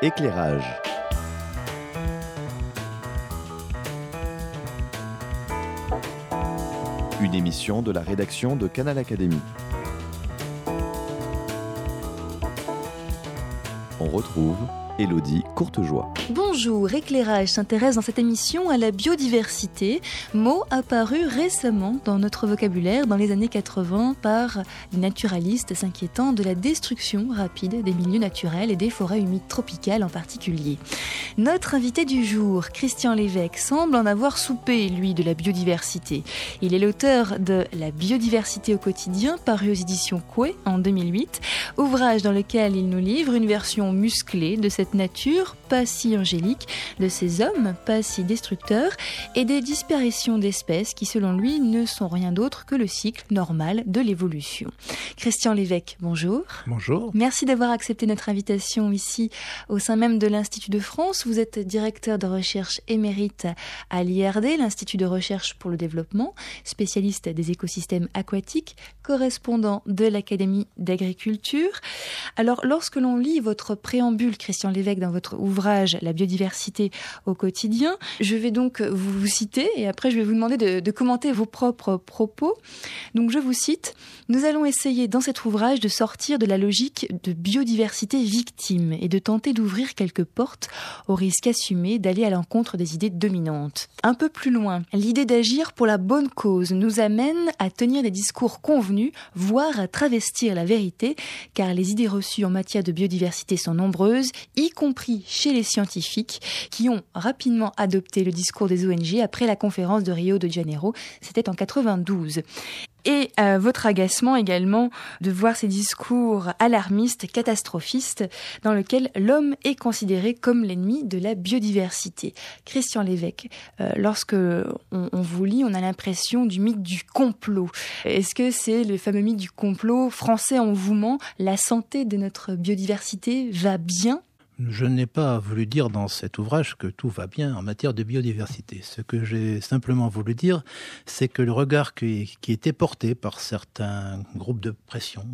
Éclairage. Une émission de la rédaction de Canal Académie. On retrouve Élodie Courtejoie. Bonjour, Éclairage s'intéresse dans cette émission à la biodiversité, mot apparu récemment dans notre vocabulaire dans les années 80 par les naturalistes s'inquiétant de la destruction rapide des milieux naturels et des forêts humides tropicales en particulier. Notre invité du jour, Christian Lévesque, semble en avoir soupé, lui, de la biodiversité. Il est l'auteur de La biodiversité au quotidien, paru aux éditions Coué en 2008, ouvrage dans lequel il nous livre une version musclée de cette nature pas si angélique, de ces hommes pas si destructeurs et des disparitions d'espèces qui, selon lui, ne sont rien d'autre que le cycle normal de l'évolution. Christian Lévesque, bonjour. Bonjour. Merci d'avoir accepté notre invitation ici au sein même de l'Institut de France. Vous êtes directeur de recherche émérite à l'IRD, l'Institut de recherche pour le développement, spécialiste des écosystèmes aquatiques, correspondant de l'Académie d'agriculture. Alors, lorsque l'on lit votre préambule, Christian Lévesque, dans votre ouvrage La biodiversité au quotidien, je vais donc vous citer et après je vais vous demander de commenter vos propres propos. Donc je vous cite: nous allons essayer dans cet ouvrage de sortir de la logique de biodiversité victime et de tenter d'ouvrir quelques portes au risque assumé d'aller à l'encontre des idées dominantes. Un peu plus loin, l'idée d'agir pour la bonne cause nous amène à tenir des discours convenus, voire à travestir la vérité, car les idées reçues en matière de biodiversité sont nombreuses, y compris chez les scientifiques qui ont rapidement adopté le discours des ONG après la conférence de Rio de Janeiro, c'était en 92. Et votre agacement également de voir ces discours alarmistes, catastrophistes, dans lesquels l'homme est considéré comme l'ennemi de la biodiversité. Christian Lévesque, lorsque on vous lit, on a l'impression du mythe du complot. Est-ce que c'est le fameux mythe du complot français en mouvement? La santé de notre biodiversité va bien? Je n'ai pas voulu dire dans cet ouvrage que tout va bien en matière de biodiversité. Ce que j'ai simplement voulu dire, c'est que le regard qui était porté par certains groupes de pression,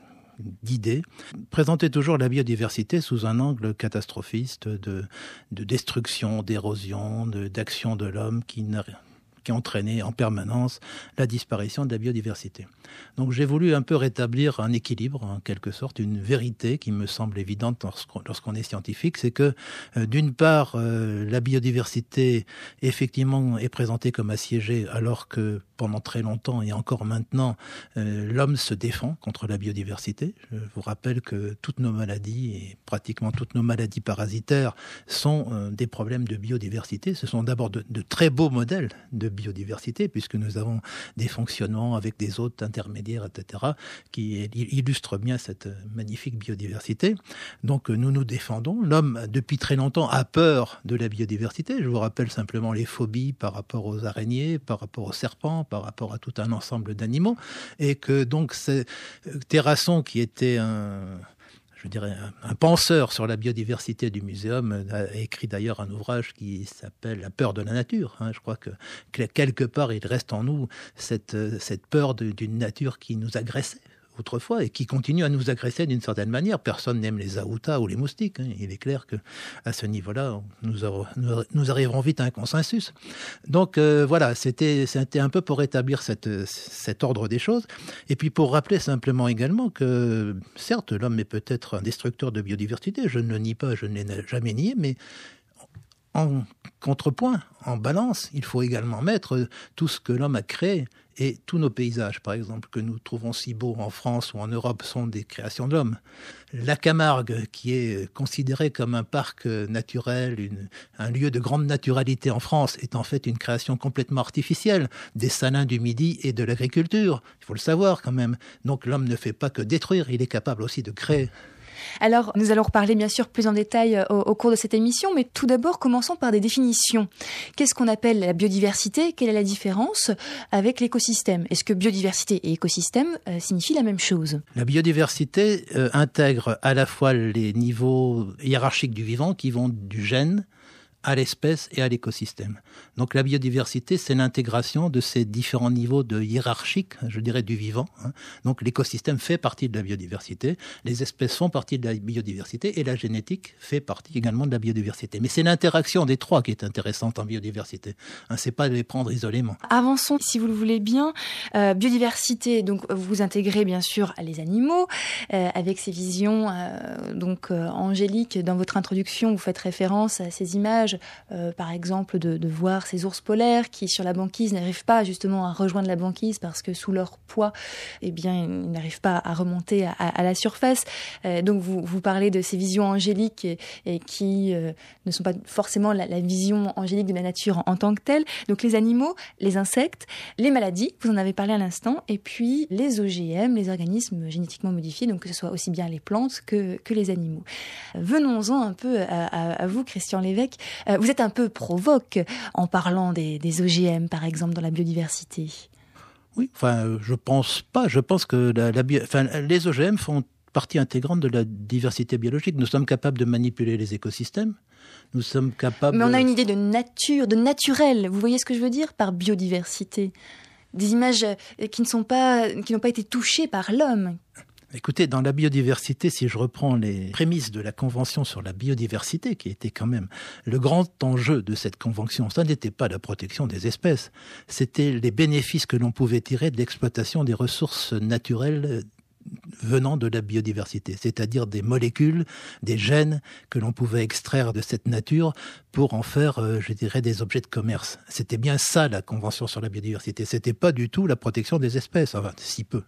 d'idées, présentait toujours la biodiversité sous un angle catastrophiste de destruction, d'érosion, d'action de l'homme qui entraînait en permanence la disparition de la biodiversité. Donc j'ai voulu un peu rétablir un équilibre, en quelque sorte, une vérité qui me semble évidente lorsqu'on est scientifique, c'est que d'une part, la biodiversité effectivement est présentée comme assiégée, alors que pendant très longtemps et encore maintenant, l'homme se défend contre la biodiversité. Je vous rappelle que toutes nos maladies et pratiquement toutes nos maladies parasitaires sont des problèmes de biodiversité. Ce sont d'abord de très beaux modèles de biodiversité, puisque nous avons des fonctionnements avec des hôtes intermédiaires, etc., qui illustrent bien cette magnifique biodiversité. Donc nous nous défendons. L'homme, depuis très longtemps, a peur de la biodiversité. Je vous rappelle simplement les phobies par rapport aux araignées, par rapport aux serpents, par rapport à tout un ensemble d'animaux, et que donc Terrasson, qui était un penseur sur la biodiversité du muséum, a écrit d'ailleurs un ouvrage qui s'appelle La peur de la nature. Je crois que quelque part, il reste en nous cette peur d'une nature qui nous agressait autrefois et qui continue à nous agresser d'une certaine manière. Personne n'aime les aoutas ou les moustiques. Il est clair qu'à ce niveau-là, nous arriverons vite à un consensus. Donc voilà, c'était un peu pour rétablir cet ordre des choses. Et puis pour rappeler simplement également que, certes, l'homme est peut-être un destructeur de biodiversité, je ne le nie pas, je ne l'ai jamais nié, mais en contrepoint, en balance, il faut également mettre tout ce que l'homme a créé. Et tous nos paysages, par exemple, que nous trouvons si beaux en France ou en Europe, sont des créations de l'homme. La Camargue, qui est considérée comme un parc naturel, un lieu de grande naturalité en France, est en fait une création complètement artificielle des salins du Midi et de l'agriculture. Il faut le savoir quand même. Donc l'homme ne fait pas que détruire, il est capable aussi de créer. Alors, nous allons reparler bien sûr plus en détail au cours de cette émission, mais tout d'abord, commençons par des définitions. Qu'est-ce qu'on appelle la biodiversité? Quelle est la différence avec l'écosystème? Est-ce que biodiversité et écosystème signifient la même chose? La biodiversité intègre à la fois les niveaux hiérarchiques du vivant qui vont du gène à l'espèce et à l'écosystème. Donc la biodiversité, c'est l'intégration de ces différents niveaux de hiérarchique, je dirais, du vivant. Donc l'écosystème fait partie de la biodiversité, les espèces font partie de la biodiversité et la génétique fait partie également de la biodiversité. Mais c'est l'interaction des trois qui est intéressante en biodiversité. C'est pas de les prendre isolément. Avançons, si vous le voulez bien. Biodiversité, donc vous intégrez bien sûr les animaux avec ces visions angéliques. Dans votre introduction, vous faites référence à ces images, par exemple de voir ces ours polaires qui sur la banquise n'arrivent pas justement à rejoindre la banquise parce que sous leur poids, ils n'arrivent pas à remonter à la surface. Donc vous parlez de ces visions angéliques et qui ne sont pas forcément la vision angélique de la nature en tant que telle. Donc les animaux, les insectes, les maladies, vous en avez parlé à l'instant, et puis les OGM, les organismes génétiquement modifiés, donc que ce soit aussi bien les plantes que les animaux. Venons-en un peu à vous, Christian Lévesque. Vous êtes un peu provoque en parlant des OGM, par exemple, dans la biodiversité. Oui, je pense pas. Je pense que les OGM font partie intégrante de la diversité biologique. Nous sommes capables de manipuler les écosystèmes. Nous sommes capables... Mais on a une idée de nature, de naturel. Vous voyez ce que je veux dire par biodiversité ? Des images qui n'ont pas été touchées par l'homme. Écoutez, dans la biodiversité, si je reprends les prémices de la Convention sur la biodiversité, qui était quand même le grand enjeu de cette convention, ça n'était pas la protection des espèces, c'était les bénéfices que l'on pouvait tirer de l'exploitation des ressources naturelles venant de la biodiversité, c'est-à-dire des molécules, des gènes que l'on pouvait extraire de cette nature pour en faire, des objets de commerce. C'était bien ça la Convention sur la biodiversité. C'était pas du tout la protection des espèces, enfin si peu.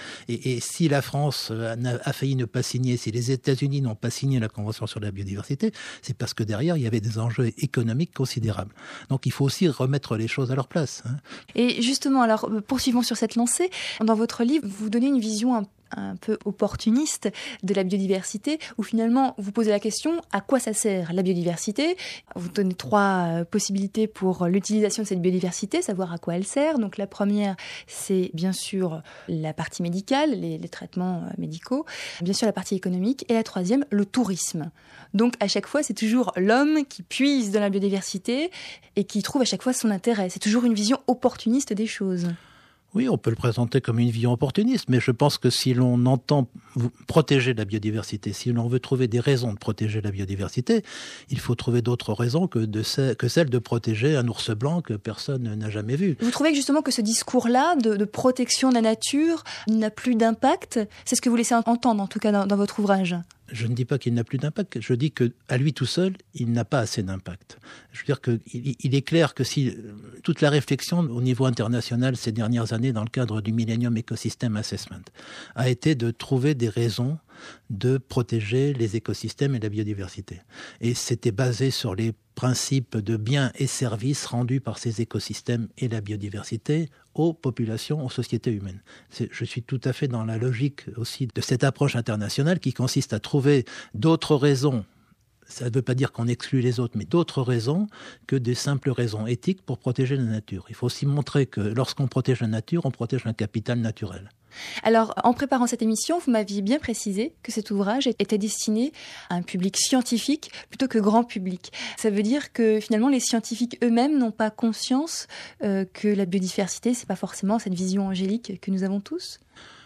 Et si la France a failli ne pas signer, si les États-Unis n'ont pas signé la Convention sur la biodiversité, c'est parce que derrière il y avait des enjeux économiques considérables. Donc il faut aussi remettre les choses à leur place. Et justement, alors poursuivons sur cette lancée. Dans votre livre, vous donnez une vision un peu opportuniste de la biodiversité, où finalement vous posez la question à quoi ça sert la biodiversité. Vous donnez 3 possibilités pour l'utilisation de cette biodiversité, savoir à quoi elle sert. Donc la première, c'est bien sûr la partie médicale, les traitements médicaux, bien sûr la partie économique, et la troisième, le tourisme. Donc à chaque fois, c'est toujours l'homme qui puise dans la biodiversité et qui trouve à chaque fois son intérêt. C'est toujours une vision opportuniste des choses. Oui, on peut le présenter comme une vision opportuniste, mais je pense que si l'on entend protéger la biodiversité, si l'on veut trouver des raisons de protéger la biodiversité, il faut trouver d'autres raisons que celle de protéger un ours blanc que personne n'a jamais vu. Vous trouvez que justement que ce discours-là de protection de la nature n'a plus d'impact ? C'est ce que vous laissez entendre, en tout cas dans votre ouvrage. Je ne dis pas qu'il n'a plus d'impact, je dis qu'à lui tout seul, il n'a pas assez d'impact. Je veux dire qu'il est clair que si toute la réflexion au niveau international ces dernières années dans le cadre du Millennium Ecosystem Assessment a été de trouver des raisons de protéger les écosystèmes et la biodiversité. Et c'était basé sur les principes de biens et services rendus par ces écosystèmes et la biodiversité aux populations, aux sociétés humaines. Je suis tout à fait dans la logique aussi de cette approche internationale qui consiste à trouver d'autres raisons. Ça ne veut pas dire qu'on exclut les autres, mais d'autres raisons que des simples raisons éthiques pour protéger la nature. Il faut aussi montrer que lorsqu'on protège la nature, on protège un capital naturel. Alors, en préparant cette émission, vous m'aviez bien précisé que cet ouvrage était destiné à un public scientifique plutôt que grand public. Ça veut dire que finalement, les scientifiques eux-mêmes n'ont pas conscience que la biodiversité, c'est pas forcément cette vision angélique que nous avons tous ?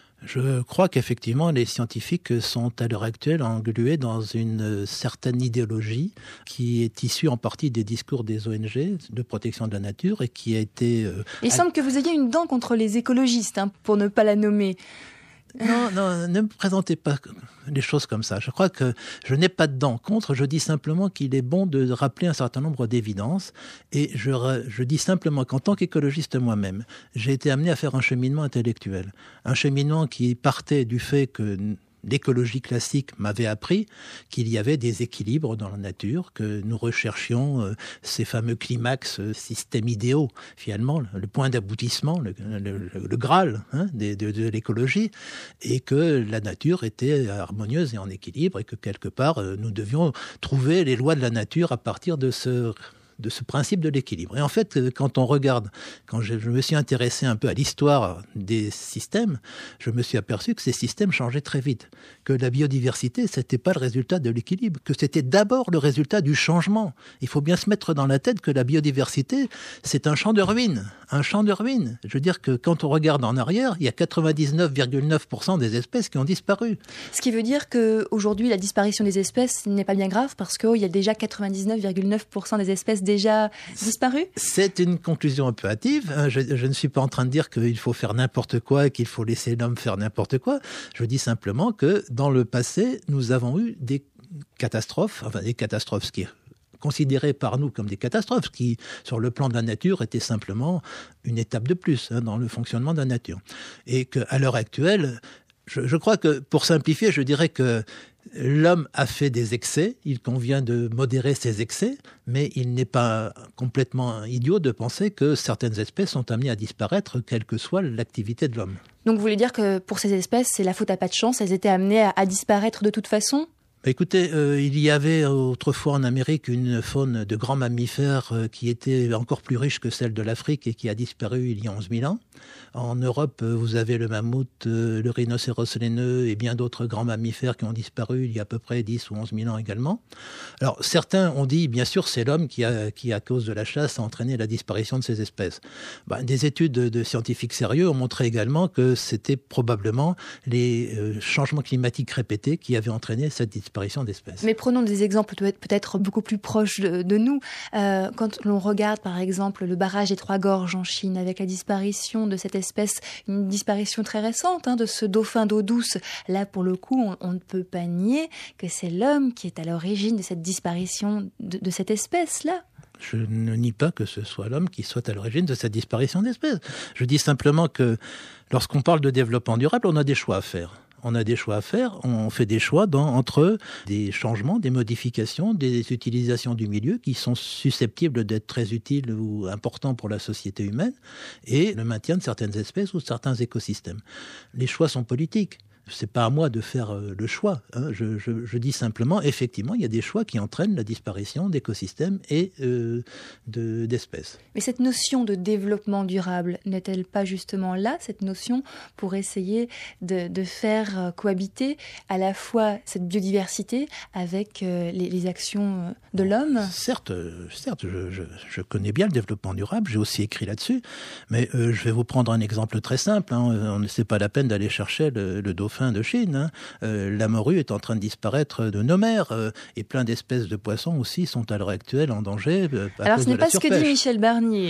Je crois qu'effectivement, les scientifiques sont à l'heure actuelle englués dans une certaine idéologie qui est issue en partie des discours des ONG de protection de la nature et qui a été... Il semble que vous ayez une dent contre les écologistes, pour ne pas la nommer. Non, ne me présentez pas les choses comme ça. Je crois que je n'ai pas de dents contre, je dis simplement qu'il est bon de rappeler un certain nombre d'évidences. Et je dis simplement qu'en tant qu'écologiste moi-même, j'ai été amené à faire un cheminement intellectuel. Un cheminement qui partait du fait que l'écologie classique m'avait appris qu'il y avait des équilibres dans la nature, que nous recherchions ces fameux climax, systèmes idéaux, finalement, le point d'aboutissement, le Graal de l'écologie, et que la nature était harmonieuse et en équilibre, et que quelque part, nous devions trouver les lois de la nature à partir de de ce principe de l'équilibre. Et en fait, quand je me suis intéressé un peu à l'histoire des systèmes, je me suis aperçu que ces systèmes changeaient très vite, que la biodiversité, c'était pas le résultat de l'équilibre, que c'était d'abord le résultat du changement. Il faut bien se mettre dans la tête que la biodiversité, c'est un champ de ruines. Un champ de ruines. Je veux dire que quand on regarde en arrière, il y a 99,9% des espèces qui ont disparu. Ce qui veut dire qu'aujourd'hui, la disparition des espèces n'est pas bien grave parce qu'il y a déjà 99,9% des espèces déjà disparues. C'est une conclusion un peu hâtive. Je ne suis pas en train de dire qu'il faut faire n'importe quoi et qu'il faut laisser l'homme faire n'importe quoi. Je dis simplement que dans le passé, nous avons eu des catastrophes, ce qui est considérées par nous comme des catastrophes, qui, sur le plan de la nature, étaient simplement une étape de plus dans le fonctionnement de la nature. Et qu'à l'heure actuelle, je crois que, pour simplifier, je dirais que l'homme a fait des excès, il convient de modérer ses excès, mais il n'est pas complètement idiot de penser que certaines espèces sont amenées à disparaître, quelle que soit l'activité de l'homme. Donc vous voulez dire que pour ces espèces, c'est la faute à pas de chance, elles étaient amenées à disparaître de toute façon ? Écoutez, il y avait autrefois en Amérique une faune de grands mammifères qui était encore plus riche que celle de l'Afrique et qui a disparu il y a 11 000 ans. En Europe, vous avez le mammouth, le rhinocéros laineux et bien d'autres grands mammifères qui ont disparu il y a à peu près 10 ou 11 000 ans également. Alors, certains ont dit, bien sûr, c'est l'homme qui, à cause de la chasse, a entraîné la disparition de ces espèces. Des études de scientifiques sérieux ont montré également que c'était probablement les changements climatiques répétés qui avaient entraîné cette disparition d'espèces. Mais prenons des exemples peut-être beaucoup plus proches de nous. Quand l'on regarde, par exemple, le barrage des Trois Gorges en Chine, avec la disparition de cette espèce, une disparition très récente de ce dauphin d'eau douce. Là, pour le coup, on ne peut pas nier que c'est l'homme qui est à l'origine de cette disparition de cette espèce-là. Je ne nie pas que ce soit l'homme qui soit à l'origine de cette disparition d'espèces. Je dis simplement que lorsqu'on parle de développement durable, on a des choix à faire. On fait des choix entre des changements, des modifications, des utilisations du milieu qui sont susceptibles d'être très utiles ou importants pour la société humaine et le maintien de certaines espèces ou certains écosystèmes. Les choix sont politiques. C'est pas à moi de faire le choix. Je dis simplement, effectivement, il y a des choix qui entraînent la disparition d'écosystèmes et d'espèces. Mais cette notion de développement durable n'est-elle pas justement là, cette notion, pour essayer de faire cohabiter à la fois cette biodiversité avec les actions de l'homme ? Certes, je connais bien le développement durable, j'ai aussi écrit là-dessus, mais je vais vous prendre un exemple très simple. C'est pas la peine d'aller chercher le dauphin de Chine. La morue est en train de disparaître de nos mers et plein d'espèces de poissons aussi sont à l'heure actuelle en danger. Alors ce n'est pas ce que dit Michel Barnier.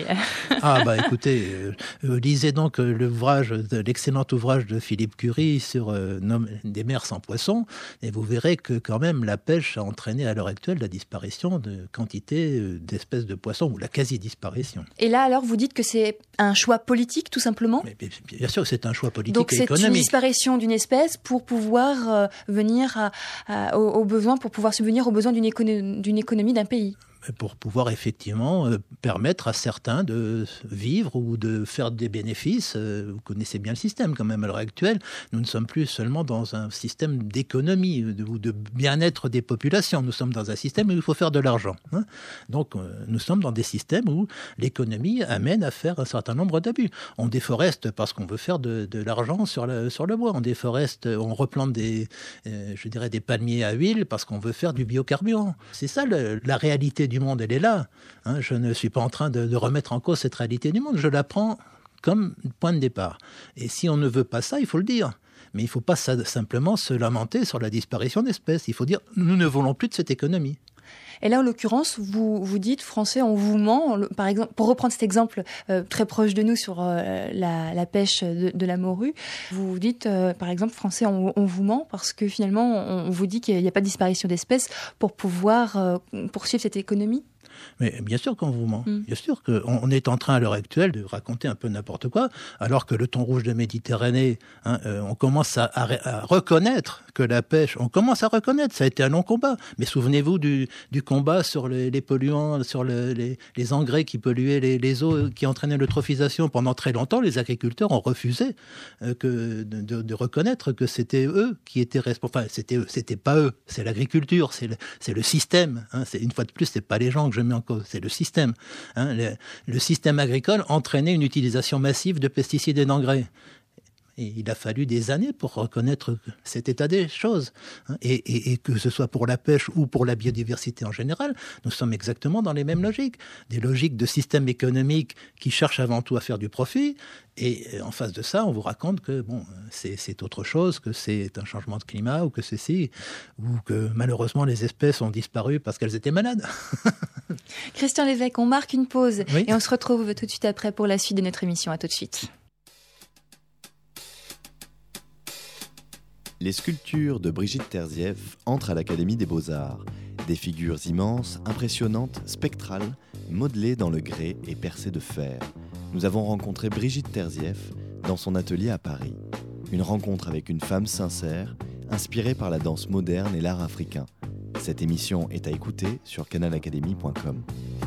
Écoutez, lisez donc l'excellent ouvrage de Philippe Curie sur des mers sans poissons et vous verrez que quand même la pêche a entraîné à l'heure actuelle la disparition de quantité d'espèces de poissons ou la quasi-disparition. Et là alors vous dites que c'est un choix politique tout simplement ? Mais bien sûr que c'est un choix politique donc, et économique. Donc c'est une disparition d'une espèce pour pouvoir venir aux besoins, pour pouvoir subvenir aux besoins d'une économie d'un pays. Pour pouvoir effectivement permettre à certains de vivre ou de faire des bénéfices. Vous connaissez bien le système quand même à l'heure actuelle. Nous ne sommes plus seulement dans un système d'économie ou de bien-être des populations. Nous sommes dans un système où il faut faire de l'argent. Donc nous sommes dans des systèmes où l'économie amène à faire un certain nombre d'abus. On déforeste parce qu'on veut faire de l'argent sur le bois. On déforeste, on replante des palmiers à huile parce qu'on veut faire du biocarburant. C'est ça la réalité du monde, elle est là. Je ne suis pas en train de remettre en cause cette réalité du monde. Je la prends comme point de départ. Et si on ne veut pas ça, il faut le dire. Mais il ne faut pas simplement se lamenter sur la disparition d'espèces. Il faut dire, nous ne voulons plus de cette économie. Et là, en l'occurrence, vous dites, Français, on vous ment. Par exemple, pour reprendre cet exemple très proche de nous sur la pêche de la morue, vous dites, par exemple, Français, on vous ment parce que finalement, on vous dit qu'il n'y a pas de disparition d'espèces pour pouvoir poursuivre cette économie ? Mais bien sûr qu'on vous ment. Bien sûr qu'on est en train à l'heure actuelle de raconter un peu n'importe quoi, alors que le thon rouge de Méditerranée, on commence à reconnaître que la pêche, on commence à reconnaître, ça a été un long combat. Mais souvenez-vous du combat sur les polluants, sur les engrais qui polluaient les eaux, qui entraînaient l'eutrophisation. Pendant très longtemps, les agriculteurs ont refusé de reconnaître que c'était eux qui étaient responsables. Enfin, c'était pas eux, c'est l'agriculture, c'est le système. Une fois de plus, c'est pas les gens que je mets en cause, c'est le système. Le système agricole entraînait une utilisation massive de pesticides et d'engrais. Et il a fallu des années pour reconnaître cet état des choses. Et que ce soit pour la pêche ou pour la biodiversité en général, nous sommes exactement dans les mêmes logiques. Des logiques de système économique qui cherchent avant tout à faire du profit. Et en face de ça, on vous raconte que c'est autre chose, que c'est un changement de climat ou que ceci, ou que malheureusement les espèces ont disparu parce qu'elles étaient malades. Christian Lévesque, on marque une pause Oui. et on se retrouve tout de suite après pour la suite de notre émission. À tout de suite. Les sculptures de Brigitte Terzieff entrent à l'Académie des Beaux-Arts. Des figures immenses, impressionnantes, spectrales, modelées dans le grès et percées de fer. Nous avons rencontré Brigitte Terzieff dans son atelier à Paris. Une rencontre avec une femme sincère, inspirée par la danse moderne et l'art africain. Cette émission est à écouter sur canalacademy.com.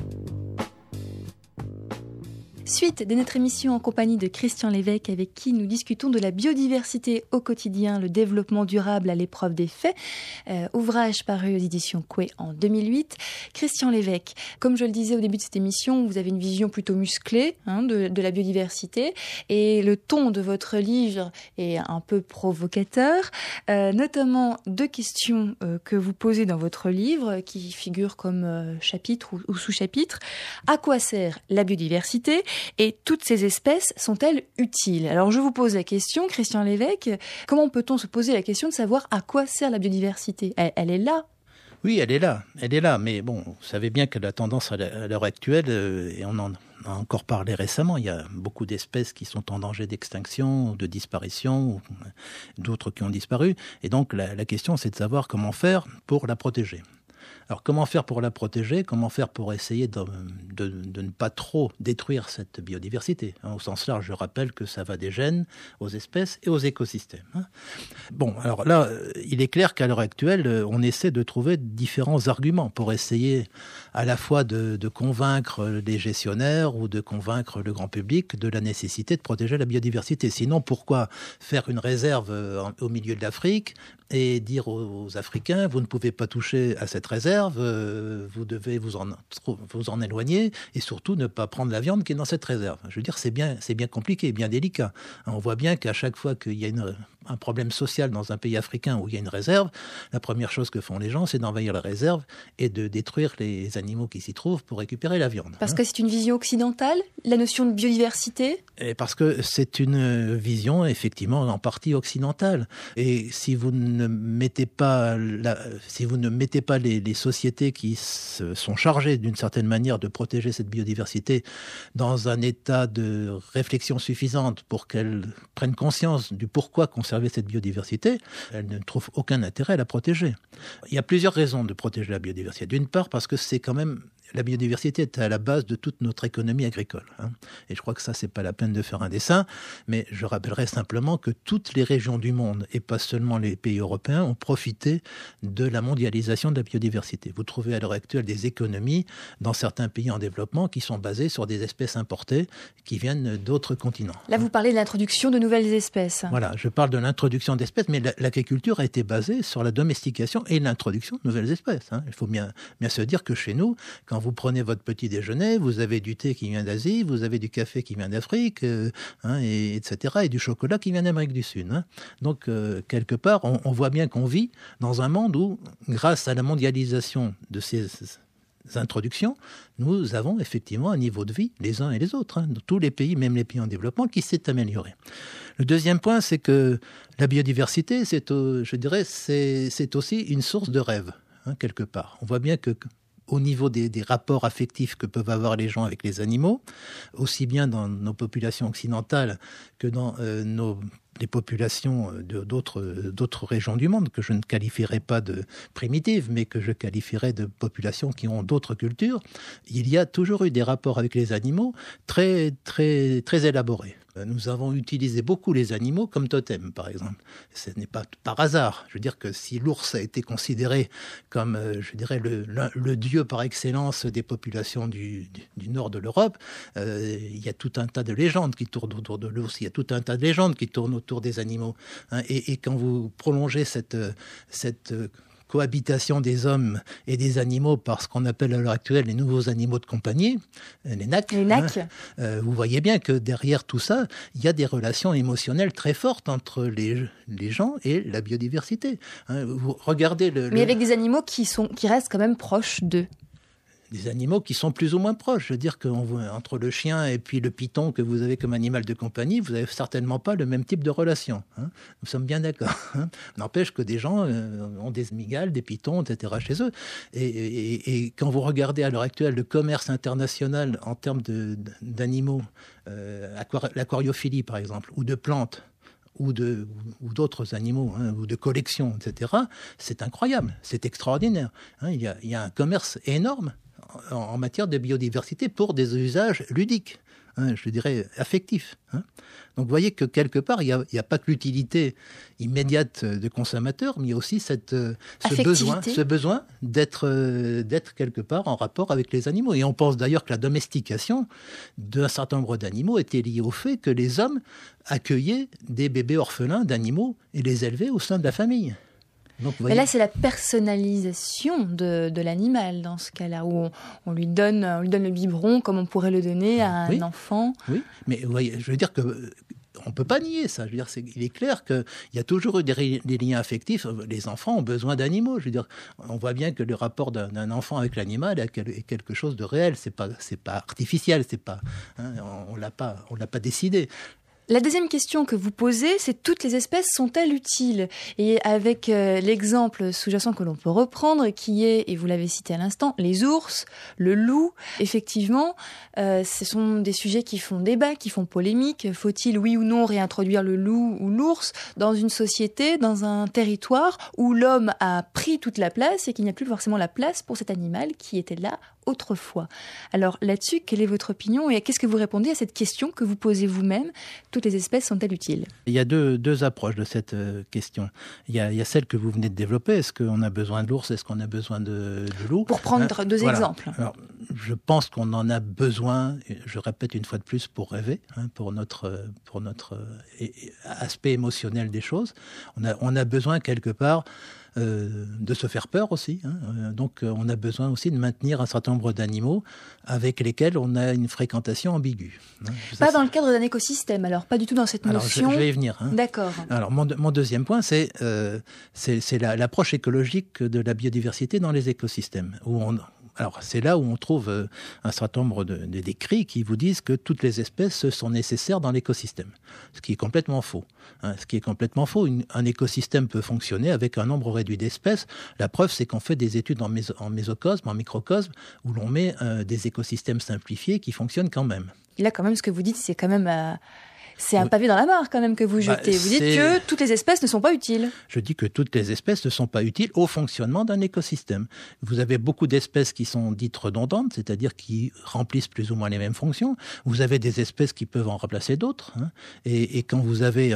Suite de notre émission en compagnie de Christian Lévesque, avec qui nous discutons de la biodiversité au quotidien, le développement durable à l'épreuve des faits, ouvrage paru aux éditions Coué en 2008. Christian Lévesque, comme je le disais au début de cette émission, vous avez une vision plutôt musclée de la biodiversité, et le ton de votre livre est un peu provocateur, notamment deux questions que vous posez dans votre livre, qui figurent comme chapitre ou sous-chapitre. À quoi sert la biodiversité ? Et toutes ces espèces sont-elles utiles ? Alors je vous pose la question, Christian Lévesque, comment peut-on se poser la question de savoir à quoi sert la biodiversité ? Elle est là. Oui, elle est là, mais bon, vous savez bien que la tendance à l'heure actuelle, et on en a encore parlé récemment, il y a beaucoup d'espèces qui sont en danger d'extinction, de disparition, ou d'autres qui ont disparu, et donc la question c'est de savoir comment faire pour la protéger. Alors comment faire pour la protéger ? Comment faire pour essayer de ne pas trop détruire cette biodiversité ? Au sens large, je rappelle que ça va des gènes aux espèces et aux écosystèmes. Bon, alors là, il est clair qu'à l'heure actuelle, on essaie de trouver différents arguments pour essayer à la fois de convaincre les gestionnaires ou de convaincre le grand public de la nécessité de protéger la biodiversité. Sinon, pourquoi faire une réserve au milieu de l'Afrique et dire aux Africains, vous ne pouvez pas toucher à cette réserve, vous devez vous en éloigner et surtout ne pas prendre la viande qui est dans cette réserve. Je veux dire, c'est bien compliqué, bien délicat. On voit bien qu'à chaque fois qu'il y a un problème social dans un pays africain où il y a une réserve, la première chose que font les gens, c'est d'envahir la réserve et de détruire les animaux qui s'y trouvent pour récupérer la viande. Parce que c'est une vision occidentale, la notion de biodiversité ? Et parce que c'est une vision effectivement en partie occidentale. Et si vous ne mettez pas les sociétés qui sont chargées d'une certaine manière de protéger cette biodiversité dans un état de réflexion suffisante pour qu'elles prennent conscience du pourquoi conserver cette biodiversité, elles ne trouvent aucun intérêt à la protéger. Il y a plusieurs raisons de protéger la biodiversité. D'une part, parce que c'est quand même la biodiversité est à la base de toute notre économie agricole. Et je crois que ça, c'est pas la peine de faire un dessin, mais je rappellerai simplement que toutes les régions du monde, et pas seulement les pays européens, ont profité de la mondialisation de la biodiversité. Vous trouvez à l'heure actuelle des économies dans certains pays en développement qui sont basées sur des espèces importées qui viennent d'autres continents. Là, vous parlez de l'introduction de nouvelles espèces. Voilà, je parle de l'introduction d'espèces, mais l'agriculture a été basée sur la domestication et l'introduction de nouvelles espèces. Il faut bien se dire que chez nous, quand vous prenez votre petit déjeuner, vous avez du thé qui vient d'Asie, vous avez du café qui vient d'Afrique, etc., et du chocolat qui vient d'Amérique du Sud. Donc, quelque part, on voit bien qu'on vit dans un monde où, grâce à la mondialisation de ces introductions, nous avons effectivement un niveau de vie, les uns et les autres, dans tous les pays, même les pays en développement, qui s'est amélioré. Le deuxième point, c'est que la biodiversité, c'est aussi une source de rêve, quelque part. On voit bien que au niveau des rapports affectifs que peuvent avoir les gens avec les animaux, aussi bien dans nos populations occidentales que dans les populations d'autres régions du monde, que je ne qualifierais pas de primitives, mais que je qualifierais de populations qui ont d'autres cultures, il y a toujours eu des rapports avec les animaux très, très, très élaborés. Nous avons utilisé beaucoup les animaux comme totem, par exemple. Ce n'est pas par hasard. Je veux dire que si l'ours a été considéré comme, le dieu par excellence des populations du nord de l'Europe, il y a tout un tas de légendes qui tournent autour de l'ours. Il y a tout un tas de légendes qui tournent autour des animaux. Et quand vous prolongez cette cohabitation des hommes et des animaux par ce qu'on appelle à l'heure actuelle les nouveaux animaux de compagnie, les NAC. Vous voyez bien que derrière tout ça, il y a des relations émotionnelles très fortes entre les gens et la biodiversité. Vous regardez mais avec des animaux qui restent quand même proches d'eux. Des animaux qui sont plus ou moins proches. Je veux dire qu'entre le chien et puis le python que vous avez comme animal de compagnie, vous n'avez certainement pas le même type de relation. Nous sommes bien d'accord. N'empêche que des gens ont des mygales, des pythons, etc. chez eux. Et quand vous regardez à l'heure actuelle le commerce international en termes d'animaux, l'aquariophilie par exemple, ou de plantes, ou d'autres animaux, ou de collections, etc., c'est incroyable, c'est extraordinaire. Il y a un commerce énorme en matière de biodiversité pour des usages ludiques, je dirais affectifs. Donc vous voyez que quelque part, il n'y a pas que l'utilité immédiate de consommateur, mais il y a aussi ce besoin d'être quelque part en rapport avec les animaux. Et on pense d'ailleurs que la domestication d'un certain nombre d'animaux était liée au fait que les hommes accueillaient des bébés orphelins d'animaux et les élevaient au sein de la famille. Donc, mais là, c'est la personnalisation de l'animal, dans ce cas-là, où on lui donne le biberon comme on pourrait le donner à un enfant. Oui, mais vous voyez, je veux dire que on ne peut pas nier ça. Je veux dire, il est clair qu'il y a toujours eu des liens affectifs. Les enfants ont besoin d'animaux. Je veux dire, on voit bien que le rapport d'un enfant avec l'animal est quelque chose de réel. C'est pas artificiel. C'est pas, on l'a pas décidé. La deuxième question que vous posez, c'est toutes les espèces sont-elles utiles ? Et avec l'exemple sous-jacent que l'on peut reprendre, qui est, et vous l'avez cité à l'instant, les ours, le loup. Effectivement, ce sont des sujets qui font débat, qui font polémique. Faut-il, oui ou non, réintroduire le loup ou l'ours dans une société, dans un territoire où l'homme a pris toute la place et qu'il n'y a plus forcément la place pour cet animal qui était là autrefois. Alors là-dessus, quelle est votre opinion et qu'est-ce que vous répondez à cette question que vous posez vous-même ? Toutes les espèces sont-elles utiles ? Il y a deux approches de cette question. Il y a celle que vous venez de développer. Est-ce qu'on a besoin de l'ours ? Est-ce qu'on a besoin de loup ? Pour prendre deux exemples. Alors, je pense qu'on en a besoin, je répète une fois de plus, pour rêver, pour notre aspect émotionnel des choses. On a besoin quelque part de se faire peur aussi. Donc on a besoin aussi de maintenir un certain nombre d'animaux avec lesquels on a une fréquentation ambiguë. Pas dans le cadre d'un écosystème, alors pas du tout dans cette notion. Alors je vais y venir. D'accord. Alors mon deuxième point, c'est l'approche écologique de la biodiversité dans les écosystèmes. Alors, c'est là où on trouve un certain nombre d'écrits qui vous disent que toutes les espèces sont nécessaires dans l'écosystème, ce qui est complètement faux. Ce qui est complètement faux. Un écosystème peut fonctionner avec un nombre réduit d'espèces. La preuve, c'est qu'on fait des études en mésocosme, en microcosme, où l'on met des écosystèmes simplifiés qui fonctionnent quand même. Et là, quand même, ce que vous dites, c'est quand même... C'est un pavé dans la mare quand même que vous jetez. Vous dites que toutes les espèces ne sont pas utiles. Je dis que toutes les espèces ne sont pas utiles au fonctionnement d'un écosystème. Vous avez beaucoup d'espèces qui sont dites redondantes, c'est-à-dire qui remplissent plus ou moins les mêmes fonctions. Vous avez des espèces qui peuvent en remplacer d'autres. Et quand vous avez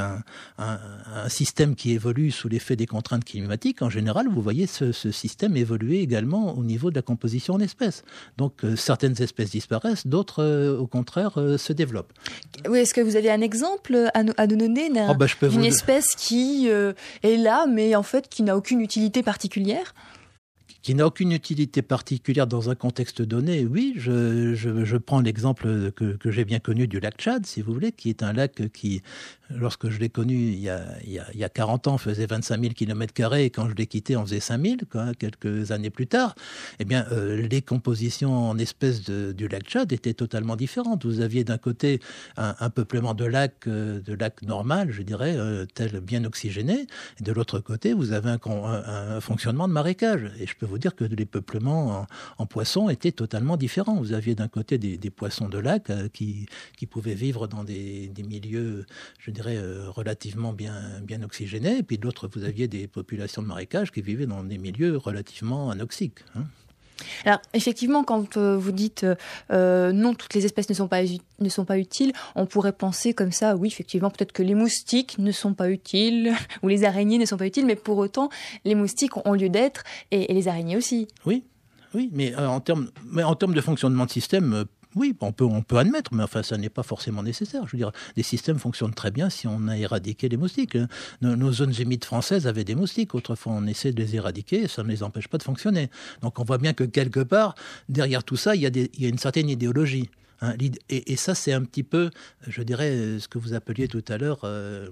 un système qui évolue sous l'effet des contraintes climatiques, en général, vous voyez ce système évoluer également au niveau de la composition d'espèces. Donc certaines espèces disparaissent, d'autres au contraire se développent. Oui, est-ce que vous avez un exemple à nous donner d'une espèce qui est là, mais en fait qui n'a aucune utilité particulière ? Qui n'a aucune utilité particulière dans un contexte donné, oui. Je prends l'exemple que j'ai bien connu du lac Tchad, si vous voulez, qui est un lac qui, lorsque je l'ai connu il y a 40 ans, faisait 25 000 km², et quand je l'ai quitté, on faisait 5 000, quelques années plus tard. Eh bien, les compositions en espèces du lac Tchad étaient totalement différentes. Vous aviez d'un côté un peuplement de lac normal, je dirais, tel bien oxygéné, et de l'autre côté, vous avez un fonctionnement de marécage. Et je peux vous dire que les peuplements en poissons étaient totalement différents. Vous aviez d'un côté des poissons de lac qui pouvaient vivre dans des milieux, je dirais, relativement bien oxygénés, et puis de l'autre, vous aviez des populations de marécages qui vivaient dans des milieux relativement anoxiques. Alors, effectivement, quand vous dites non, toutes les espèces ne sont pas utiles, on pourrait penser comme ça, oui, effectivement, peut-être que les moustiques ne sont pas utiles, ou les araignées ne sont pas utiles, mais pour autant, les moustiques ont lieu d'être, et les araignées aussi. Oui, mais en termes de fonctionnement de système, Oui, on peut admettre, mais enfin, ça n'est pas forcément nécessaire. Je veux dire, les systèmes fonctionnent très bien si on a éradiqué les moustiques. Nos zones humides françaises avaient des moustiques. Autrefois, on essaie de les éradiquer, ça ne les empêche pas de fonctionner. Donc, on voit bien que quelque part, derrière tout ça, il y a une certaine idéologie. Hein. Et ça, c'est un petit peu, je dirais, ce que vous appeliez tout à l'heure...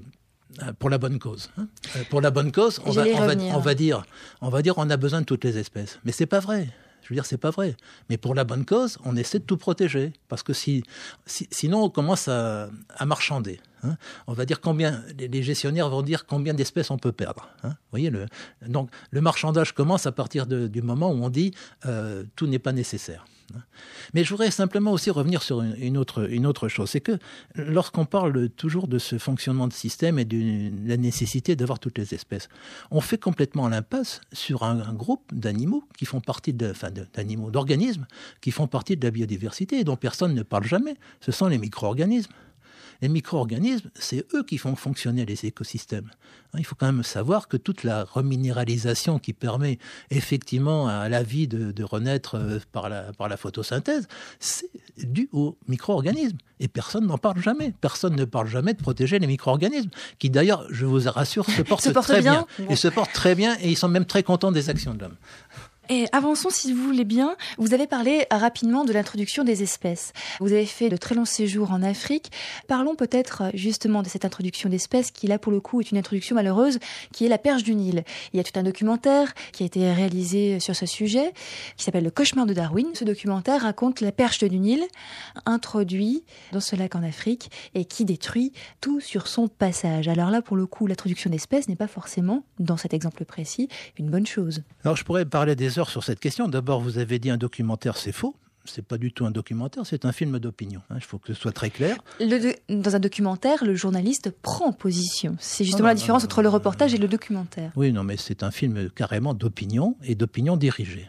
pour la bonne cause. Hein. Pour la bonne cause, on va dire on a besoin de toutes les espèces. Mais c'est pas vrai. Je veux dire, c'est pas vrai. Mais pour la bonne cause, on essaie de tout protéger. Parce que sinon, on commence à marchander. Hein. On va dire les gestionnaires vont dire combien d'espèces on peut perdre. Hein. Vous voyez, donc le marchandage commence à partir du moment où on dit tout n'est pas nécessaire. Mais je voudrais simplement aussi revenir sur une autre chose. C'est que lorsqu'on parle toujours de ce fonctionnement de système et de la nécessité d'avoir toutes les espèces, on fait complètement l'impasse sur un groupe d'animaux qui font partie d'organismes qui font partie de la biodiversité et dont personne ne parle jamais. Ce sont les micro-organismes. Les micro-organismes, c'est eux qui font fonctionner les écosystèmes. Il faut quand même savoir que toute la reminéralisation qui permet effectivement à la vie de renaître par la photosynthèse, c'est dû aux micro-organismes. Et personne n'en parle jamais. Personne ne parle jamais de protéger les micro-organismes, qui d'ailleurs, je vous rassure, se portent très bien. Ils se portent très bien et ils sont même très contents des actions de l'homme. Et avançons, si vous voulez bien. Vous avez parlé rapidement de l'introduction des espèces. Vous avez fait de très longs séjours en Afrique. Parlons peut-être justement de cette introduction d'espèces qui, là, pour le coup, est une introduction malheureuse, qui est la perche du Nil. Il y a tout un documentaire qui a été réalisé sur ce sujet, qui s'appelle Le Cauchemar de Darwin. Ce documentaire raconte la perche du Nil, introduite dans ce lac en Afrique, et qui détruit tout sur son passage. Alors là, pour le coup, l'introduction d'espèces n'est pas forcément, dans cet exemple précis, une bonne chose. Alors, je pourrais parler des heures sur cette question. D'abord, vous avez dit un documentaire, c'est faux. C'est pas du tout un documentaire, c'est un film d'opinion. Il faut que ce soit très clair. Dans un documentaire, le journaliste prend position. C'est justement la différence entre le reportage et le documentaire. Oui, non, mais c'est un film carrément d'opinion et d'opinion dirigée.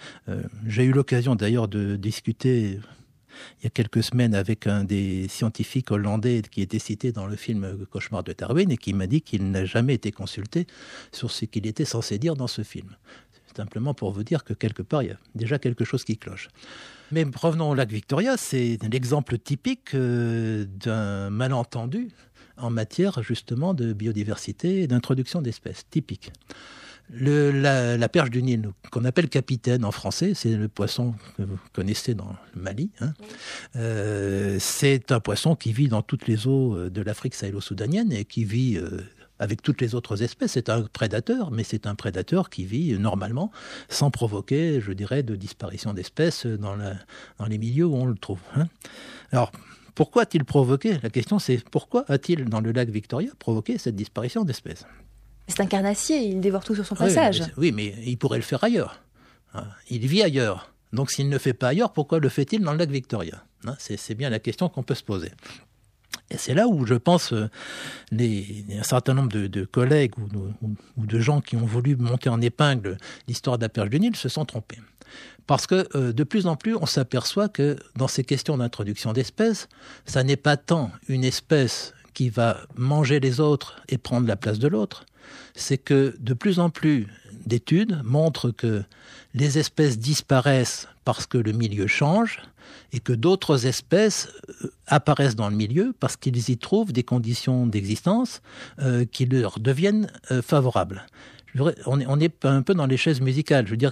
J'ai eu l'occasion d'ailleurs de discuter il y a quelques semaines avec un des scientifiques hollandais qui était cité dans le film Cauchemar de Darwin et qui m'a dit qu'il n'a jamais été consulté sur ce qu'il était censé dire dans ce film. Simplement pour vous dire que quelque part, il y a déjà quelque chose qui cloche. Mais revenons au lac Victoria, c'est l'exemple typique d'un malentendu en matière justement de biodiversité et d'introduction d'espèces, typique. La perche du Nil, qu'on appelle capitaine en français, c'est le poisson que vous connaissez dans le Mali. C'est un poisson qui vit dans toutes les eaux de l'Afrique sahélo-soudanienne et qui vit... avec toutes les autres espèces, c'est un prédateur, mais c'est un prédateur qui vit normalement sans provoquer, je dirais, de disparition d'espèces dans les milieux où on le trouve. Alors, pourquoi a-t-il provoqué ? La question c'est pourquoi a-t-il, dans le lac Victoria, provoqué cette disparition d'espèces ? C'est un carnassier, il dévore tout sur son passage. Oui, mais il pourrait le faire ailleurs. Il vit ailleurs. Donc s'il ne le fait pas ailleurs, pourquoi le fait-il dans le lac Victoria ? C'est bien la question qu'on peut se poser. Et c'est là où je pense un certain nombre de collègues ou de gens qui ont voulu monter en épingle l'histoire de la perche du Nil se sont trompés. Parce que de plus en plus, on s'aperçoit que dans ces questions d'introduction d'espèces, ça n'est pas tant une espèce qui va manger les autres et prendre la place de l'autre, c'est que de plus en plus d'études montrent que les espèces disparaissent parce que le milieu change et que d'autres espèces apparaissent dans le milieu parce qu'ils y trouvent des conditions d'existence qui leur deviennent favorables. On est un peu dans les chaises musicales. Je veux dire,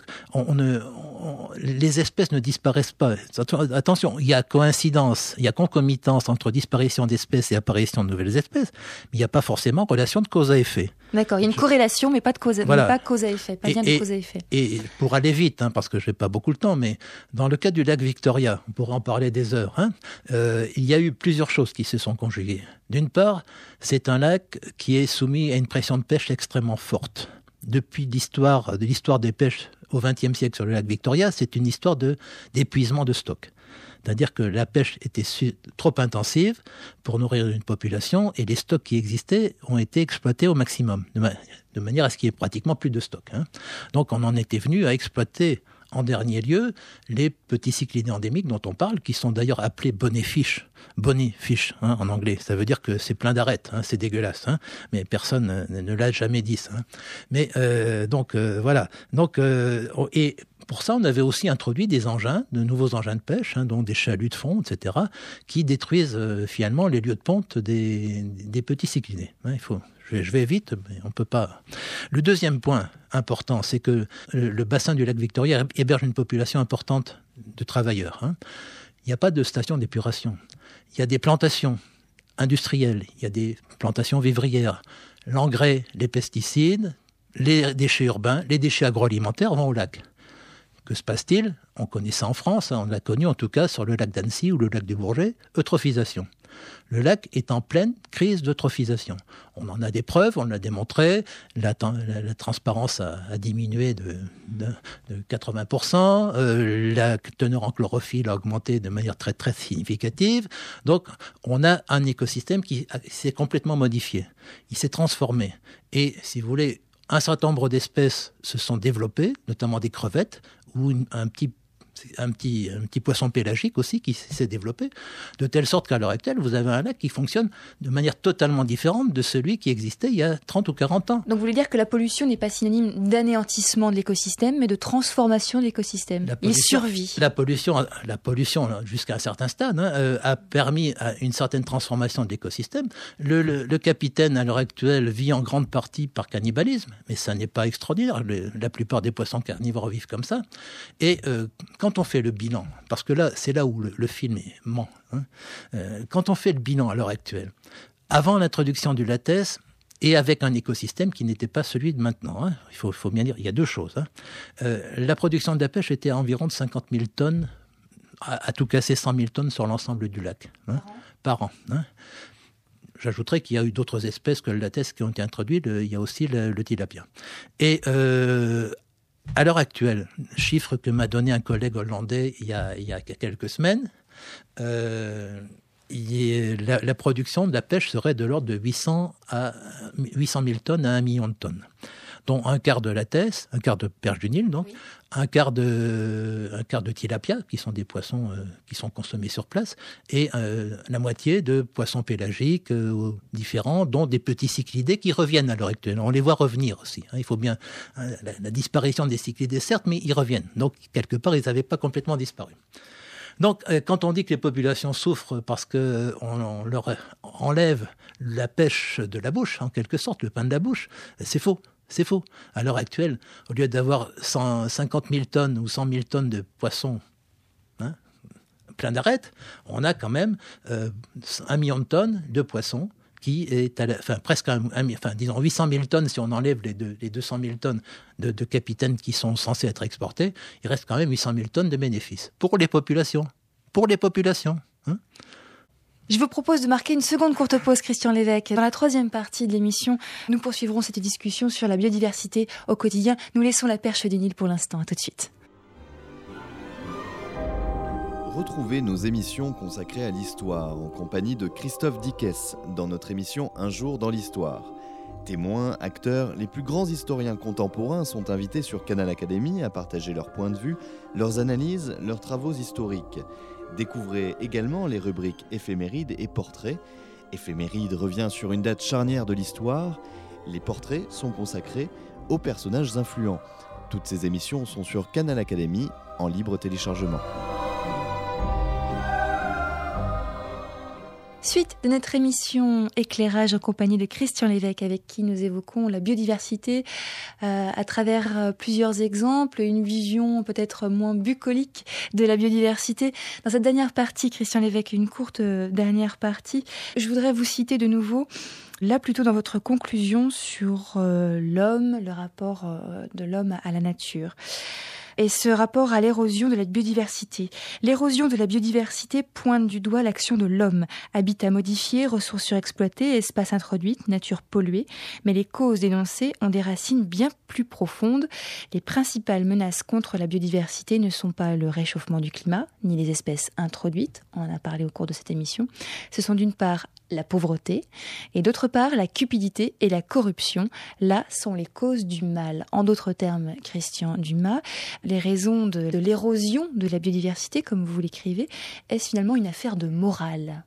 les espèces ne disparaissent pas. Attention, il y a coïncidence, il y a concomitance entre disparition d'espèces et apparition de nouvelles espèces, mais il n'y a pas forcément relation de cause à effet. D'accord, il y a une corrélation, mais pas de cause, voilà. Pas cause à effet, pas lien de cause à effet. Et pour aller vite, parce que je n'ai pas beaucoup le temps, mais dans le cas du lac Victoria, on pourrait en parler des heures, il y a eu plusieurs choses qui se sont conjuguées. D'une part, c'est un lac qui est soumis à une pression de pêche extrêmement forte. Depuis l'histoire des pêches au XXe siècle sur le lac Victoria, c'est une histoire d'épuisement de stock. C'est-à-dire que la pêche était trop intensive pour nourrir une population et les stocks qui existaient ont été exploités au maximum, de manière à ce qu'il y ait pratiquement plus de stocks. Donc on en était venu à exploiter en dernier lieu les petits cyclidés endémiques dont on parle, qui sont d'ailleurs appelés bonnet-fish en anglais. Ça veut dire que c'est plein d'arêtes, c'est dégueulasse, mais personne ne l'a jamais dit ça. Mais voilà. Donc et pour ça, on avait aussi introduit de nouveaux engins de pêche, dont des chaluts de fond, etc., qui détruisent finalement les lieux de ponte des petits cyclidés. Je vais vite, mais on ne peut pas. Le deuxième point important, c'est que le bassin du lac Victoria héberge une population importante de travailleurs. Il n'y a pas de station d'épuration. Il y a des plantations industrielles, il y a des plantations vivrières. L'engrais, les pesticides, les déchets urbains, les déchets agroalimentaires vont au lac. Que se passe-t-il ? On connaît ça en France, on l'a connu en tout cas sur le lac d'Annecy ou le lac du Bourget, eutrophisation. Le lac est en pleine crise d'eutrophisation. On en a des preuves, on l'a démontré, la transparence a diminué de 80%, la teneur en chlorophylle a augmenté de manière très très significative. Donc on a un écosystème qui s'est complètement modifié, il s'est transformé. Et si vous voulez, un certain nombre d'espèces se sont développées, notamment des crevettes, ou un petit poisson pélagique aussi qui s'est développé, de telle sorte qu'à l'heure actuelle, vous avez un lac qui fonctionne de manière totalement différente de celui qui existait il y a 30 ou 40 ans. Donc vous voulez dire que la pollution n'est pas synonyme d'anéantissement de l'écosystème, mais de transformation de l'écosystème. Il survit. La pollution jusqu'à un certain stade, a permis une certaine transformation de l'écosystème. Le capitaine, à l'heure actuelle, vit en grande partie par cannibalisme, mais ça n'est pas extraordinaire. La plupart des poissons carnivores vivent comme ça. Et quand on fait le bilan, parce que là, c'est là où le film ment, quand on fait le bilan à l'heure actuelle, avant l'introduction du latex et avec un écosystème qui n'était pas celui de maintenant, il faut bien dire, il y a deux choses. La production de la pêche était à environ de 50 000 tonnes, à tout casser 100 000 tonnes sur l'ensemble du lac, par an. J'ajouterais qu'il y a eu d'autres espèces que le latex qui ont été introduites, il y a aussi le tilapia. Et à l'heure actuelle, chiffre que m'a donné un collègue hollandais il y a quelques semaines, la production de la pêche serait de l'ordre de 800 000 tonnes à 1 million de tonnes, dont un quart de latex, un quart de perche du Nil, donc, oui. un quart de tilapia, qui sont des poissons qui sont consommés sur place, et la moitié de poissons pélagiques différents, dont des petits cyclidés qui reviennent à l'heure actuelle. On les voit revenir aussi. Il faut bien la disparition des cyclidés, certes, mais ils reviennent. Donc, quelque part, ils n'avaient pas complètement disparu. Donc, quand on dit que les populations souffrent parce qu'on leur enlève la pêche de la bouche, en quelque sorte, le pain de la bouche, c'est faux. C'est faux. À l'heure actuelle, au lieu d'avoir 150 000 tonnes ou 100 000 tonnes de poissons plein d'arêtes, on a quand même 1 million de tonnes de poissons qui est presque disons 800 000 tonnes si on enlève les 200 000 tonnes de capitaines qui sont censés être exportés, il reste quand même 800 000 tonnes de bénéfices pour les populations. Je vous propose de marquer une seconde courte pause, Christian Lévesque. Dans la troisième partie de l'émission, nous poursuivrons cette discussion sur la biodiversité au quotidien. Nous laissons la perche du Nil pour l'instant. À tout de suite. Retrouvez nos émissions consacrées à l'histoire en compagnie de Christophe Dickès dans notre émission Un jour dans l'histoire. Témoins, acteurs, les plus grands historiens contemporains sont invités sur Canal Académie à partager leurs points de vue, leurs analyses, leurs travaux historiques. Découvrez également les rubriques éphémérides et portraits. Éphémérides revient sur une date charnière de l'histoire. Les portraits sont consacrés aux personnages influents. Toutes ces émissions sont sur Canal Académie en libre téléchargement. Suite de notre émission Éclairage en compagnie de Christian Lévesque, avec qui nous évoquons la biodiversité à travers plusieurs exemples, une vision peut-être moins bucolique de la biodiversité. Dans cette dernière partie, Christian Lévesque, une courte dernière partie, je voudrais vous citer de nouveau, là plutôt dans votre conclusion sur l'homme, le rapport de l'homme à la nature. Et ce rapport à l'érosion de la biodiversité. L'érosion de la biodiversité pointe du doigt l'action de l'homme. Habitat modifié, ressources surexploitées, espaces introduits, nature polluée. Mais les causes dénoncées ont des racines bien plus profondes. Les principales menaces contre la biodiversité ne sont pas le réchauffement du climat, ni les espèces introduites, on en a parlé au cours de cette émission. Ce sont d'une part la pauvreté, et d'autre part la cupidité et la corruption. Là sont les causes du mal. En d'autres termes, Christian Dumas, les raisons de l'érosion de la biodiversité, comme vous l'écrivez, est-ce finalement une affaire de morale ?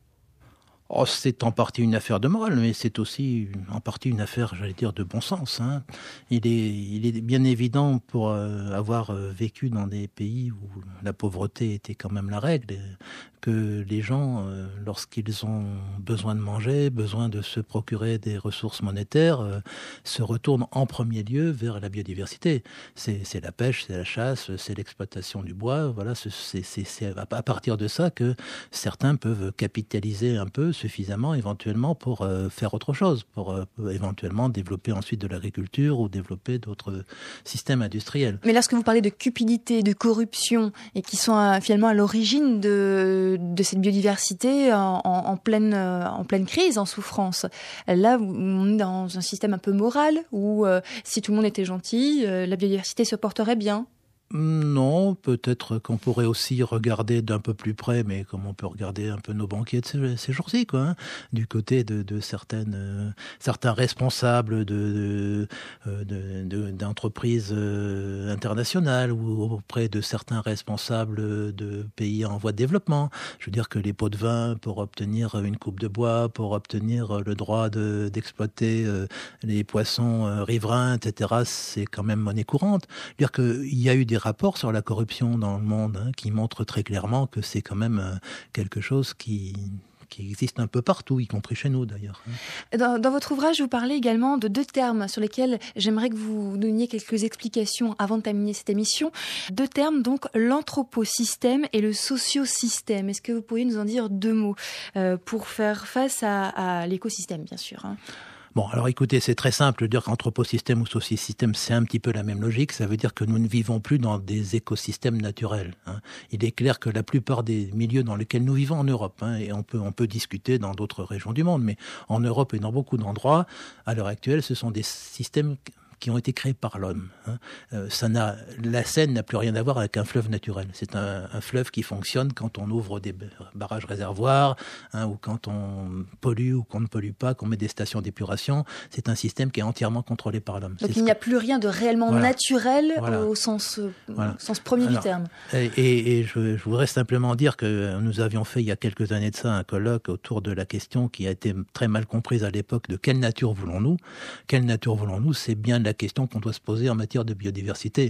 Oh, c'est en partie une affaire de morale, mais c'est aussi en partie une affaire, j'allais dire, de bon sens. Il est bien évident, pour avoir vécu dans des pays où la pauvreté était quand même la règle, que les gens, lorsqu'ils ont besoin de manger, besoin de se procurer des ressources monétaires, se retournent en premier lieu vers la biodiversité. C'est la pêche, c'est la chasse, c'est l'exploitation du bois. Voilà, c'est à partir de ça que certains peuvent capitaliser un peu suffisamment éventuellement pour faire autre chose, pour éventuellement développer ensuite de l'agriculture ou développer d'autres systèmes industriels. Mais lorsque vous parlez de cupidité, de corruption, et qui sont finalement à l'origine de cette biodiversité en pleine crise, en souffrance, là on est dans un système un peu moral où si tout le monde était gentil, la biodiversité se porterait bien. Non, peut-être qu'on pourrait aussi regarder d'un peu plus près, mais comme on peut regarder un peu nos banquiers de ces jours-ci, du côté de certains responsables d'entreprises internationales ou auprès de certains responsables de pays en voie de développement. Je veux dire que les pots de vin pour obtenir une coupe de bois, pour obtenir le droit d'exploiter les poissons riverains, etc., c'est quand même monnaie courante. Je veux dire qu'il y a eu des rapports sur la corruption dans le monde qui montrent très clairement que c'est quand même quelque chose qui existe un peu partout, y compris chez nous d'ailleurs. Dans votre ouvrage, vous parlez également de 2 termes sur lesquels j'aimerais que vous donniez quelques explications avant de terminer cette émission. 2 termes, donc l'anthroposystème et le sociosystème. Est-ce que vous pourriez nous en dire 2 mots pour faire face à l'écosystème, bien sûr, Bon, alors écoutez, c'est très simple de dire qu'anthroposystème ou sociosystème, c'est un petit peu la même logique. Ça veut dire que nous ne vivons plus dans des écosystèmes naturels. Il est clair que la plupart des milieux dans lesquels nous vivons en Europe, et on peut discuter dans d'autres régions du monde, mais en Europe et dans beaucoup d'endroits, à l'heure actuelle, ce sont des systèmes qui ont été créés par l'homme. La Seine n'a plus rien à voir avec un fleuve naturel. C'est un fleuve qui fonctionne quand on ouvre des barrages réservoirs, ou quand on pollue ou qu'on ne pollue pas, qu'on met des stations d'épuration. C'est un système qui est entièrement contrôlé par l'homme. Donc il n'y a plus rien de réellement naturel au sens premier du terme. Et je voudrais simplement dire que nous avions fait il y a quelques années de ça un colloque autour de la question qui a été très mal comprise à l'époque de quelle nature voulons-nous ? Quelle nature voulons-nous ? C'est bien la question qu'on doit se poser en matière de biodiversité.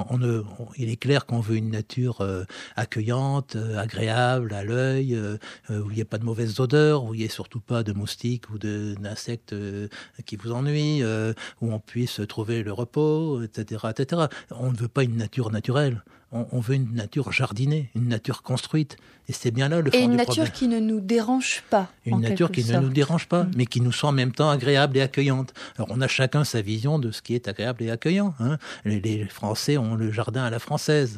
Il est clair qu'on veut une nature accueillante, agréable à l'œil, où il n'y ait pas de mauvaises odeurs, où il n'y ait surtout pas de moustiques ou d'insectes qui vous ennuient, où on puisse trouver le repos, etc., etc. On ne veut pas une nature naturelle. On veut une nature jardinée, une nature construite. Et c'est bien là le fond du problème. Et une nature qui ne nous dérange pas. Une nature qui ne nous dérange pas, mais qui nous soit en même temps agréable et accueillante. Alors on a chacun sa vision de ce qui est agréable et accueillant. Les Français ont le jardin à la française,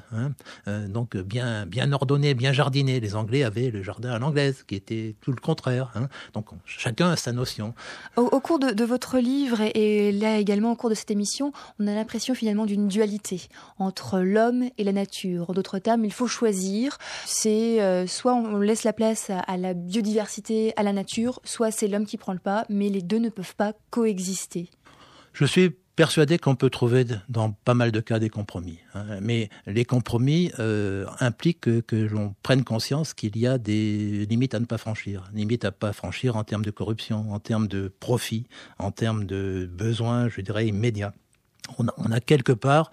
donc bien ordonné, bien jardiné. Les Anglais avaient le jardin à l'anglaise, qui était tout le contraire. Donc chacun a sa notion. Au cours de votre livre, et là également au cours de cette émission, on a l'impression finalement d'une dualité entre l'homme et la nature. En d'autres termes, il faut choisir. C'est soit on laisse la place à la biodiversité, à la nature, soit c'est l'homme qui prend le pas, mais les deux ne peuvent pas coexister. Je suis persuadé qu'on peut trouver dans pas mal de cas des compromis. Mais les compromis impliquent que l'on prenne conscience qu'il y a des limites à ne pas franchir. Limites à ne pas franchir en termes de corruption, en termes de profit, en termes de besoins, je dirais, immédiats. On a quelque part